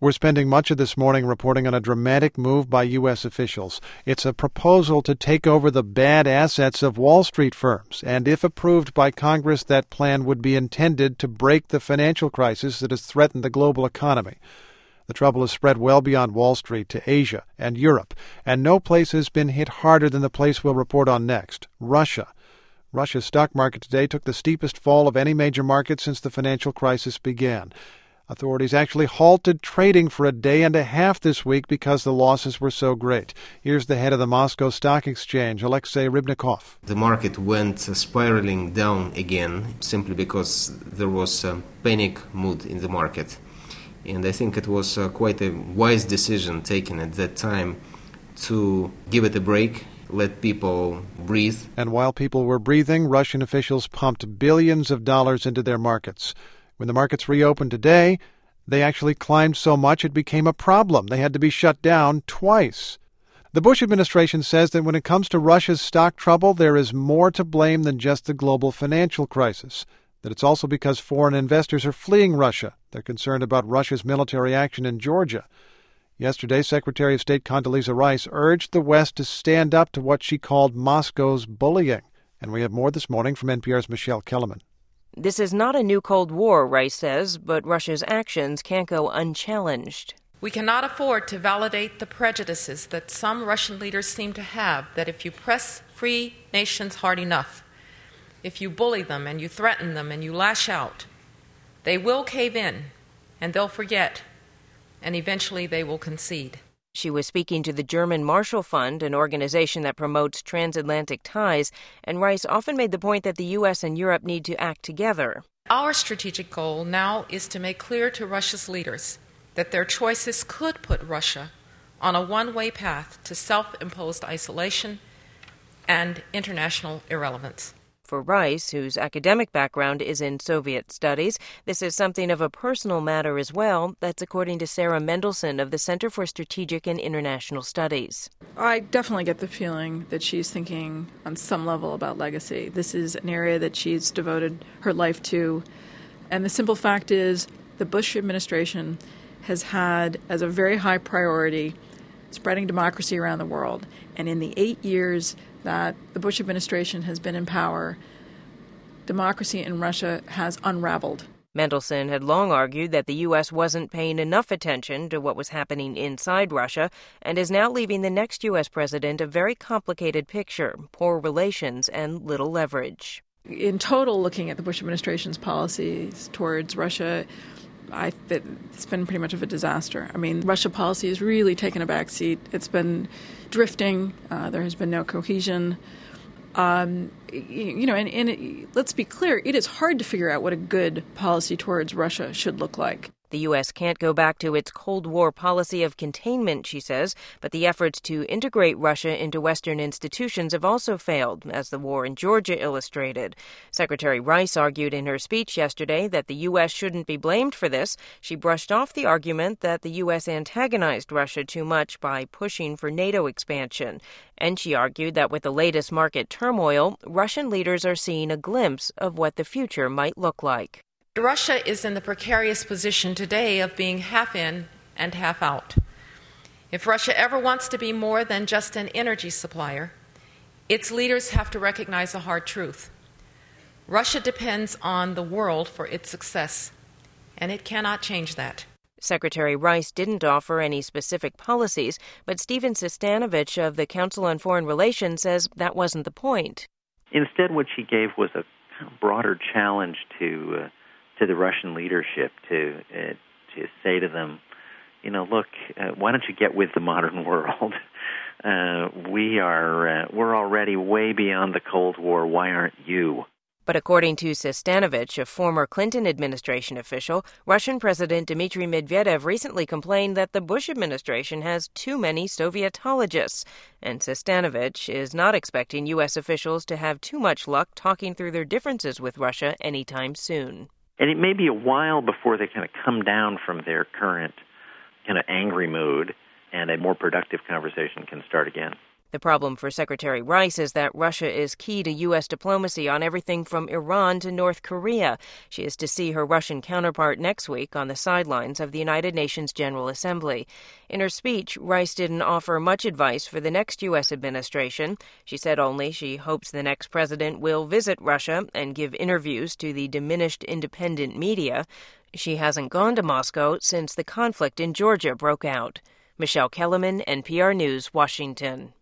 We're spending much of this morning reporting on a dramatic move by U.S. officials. It's a proposal to take over the bad assets of Wall Street firms, and if approved by Congress, that plan would be intended to break the financial crisis that has threatened the global economy. The trouble has spread well beyond Wall Street to Asia and Europe, and no place has been hit harder than the place we'll report on next, Russia. Russia's stock market today took the steepest fall of any major market since the financial crisis began. Authorities actually halted trading for a day and a half this week because the losses were so great. Here's the head of the Moscow Stock Exchange, Alexei Rybnikov. The market went spiraling down again simply because there was a panic mood in the market. And I think it was quite a wise decision taken at that time to give it a break, let people breathe. And while people were breathing, Russian officials pumped billions of dollars into their markets. When the markets reopened today, they actually climbed so much it became a problem. They had to be shut down twice. The Bush administration says that when it comes to Russia's stock trouble, there is more to blame than just the global financial crisis, that it's also because foreign investors are fleeing Russia. They're concerned about Russia's military action in Georgia. Yesterday, Secretary of State Condoleezza Rice urged the West to stand up to what she called Moscow's bullying. And we have more this morning from NPR's Michelle Kellerman. This is not a new Cold War, Rice says, but Russia's actions can't go unchallenged. We cannot afford to validate the prejudices that some Russian leaders seem to have, that if you press free nations hard enough, if you bully them and you threaten them and you lash out, they will cave in and they'll forget, and eventually they will concede. She was speaking to the German Marshall Fund, an organization that promotes transatlantic ties, and Rice often made the point that the U.S. and Europe need to act together. Our strategic goal now is to make clear to Russia's leaders that their choices could put Russia on a one-way path to self-imposed isolation and international irrelevance. For Rice, whose academic background is in Soviet studies, this is something of a personal matter as well. That's according to Sarah Mendelson of the Center for Strategic and International Studies. I definitely get the feeling that she's thinking on some level about legacy. This is an area that she's devoted her life to. And the simple fact is the Bush administration has had as a very high priority spreading democracy around the world. And in the 8 years that the Bush administration has been in power, democracy in Russia has unraveled. Mendelson had long argued that the U.S. wasn't paying enough attention to what was happening inside Russia and is now leaving the next U.S. president a very complicated picture, poor relations and little leverage. In total, looking at the Bush administration's policies towards Russia, it's been pretty much of a disaster. I mean, Russia policy has really taken a back seat. It's been drifting. There has been no cohesion. And let's be clear, it is hard to figure out what a good policy towards Russia should look like. The U.S. can't go back to its Cold War policy of containment, she says, but the efforts to integrate Russia into Western institutions have also failed, as the war in Georgia illustrated. Secretary Rice argued in her speech yesterday that the U.S. shouldn't be blamed for this. She brushed off the argument that the U.S. antagonized Russia too much by pushing for NATO expansion. And she argued that with the latest market turmoil, Russian leaders are seeing a glimpse of what the future might look like. Russia is in the precarious position today of being half in and half out. If Russia ever wants to be more than just an energy supplier, its leaders have to recognize a hard truth. Russia depends on the world for its success, and it cannot change that. Secretary Rice didn't offer any specific policies, but Stephen Sestanovich of the Council on Foreign Relations says that wasn't the point. Instead, what she gave was a broader challenge to the Russian leadership to say to them, look, why don't you get with the modern world? We're already way beyond the Cold War. Why aren't you? But according to Sestanovich, a former Clinton administration official, Russian President Dmitry Medvedev recently complained that the Bush administration has too many Sovietologists. And Sestanovich is not expecting U.S. officials to have too much luck talking through their differences with Russia anytime soon. And it may be a while before they kind of come down from their current kind of angry mood and a more productive conversation can start again. The problem for Secretary Rice is that Russia is key to U.S. diplomacy on everything from Iran to North Korea. She is to see her Russian counterpart next week on the sidelines of the United Nations General Assembly. In her speech, Rice didn't offer much advice for the next U.S. administration. She said only she hopes the next president will visit Russia and give interviews to the diminished independent media. She hasn't gone to Moscow since the conflict in Georgia broke out. Michelle Kellerman, NPR News, Washington.